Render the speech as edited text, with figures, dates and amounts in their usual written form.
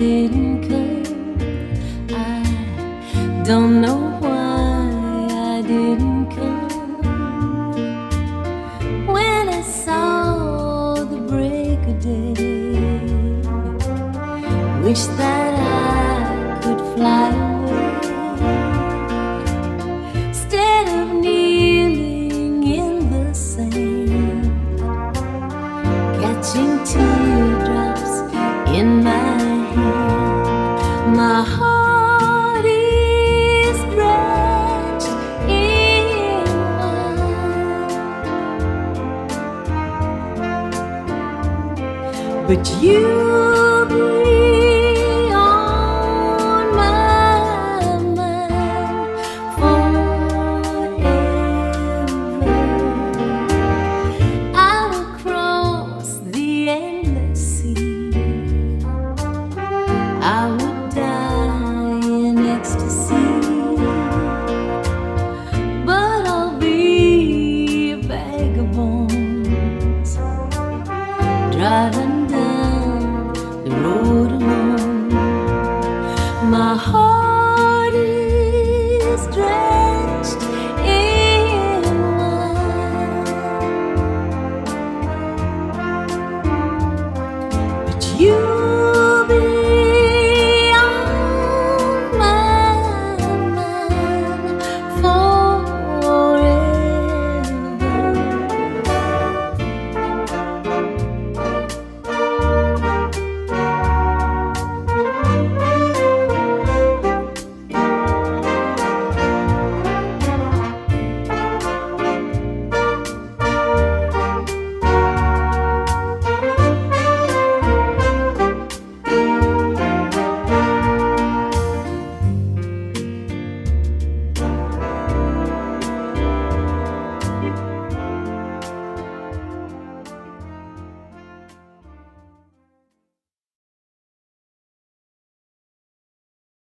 didn't come. I don't know why I didn't come. When I saw the break of day, wish that I could fly away. Instead of kneeling in the sand, catching teardrops in my hand. My heart is drenched in wine, but you'll be on my mind forever. I will cross the endless sea. I would die in ecstasy, but I'll be a vagabond, driving down the road alone. My heart is drenched in wine, but you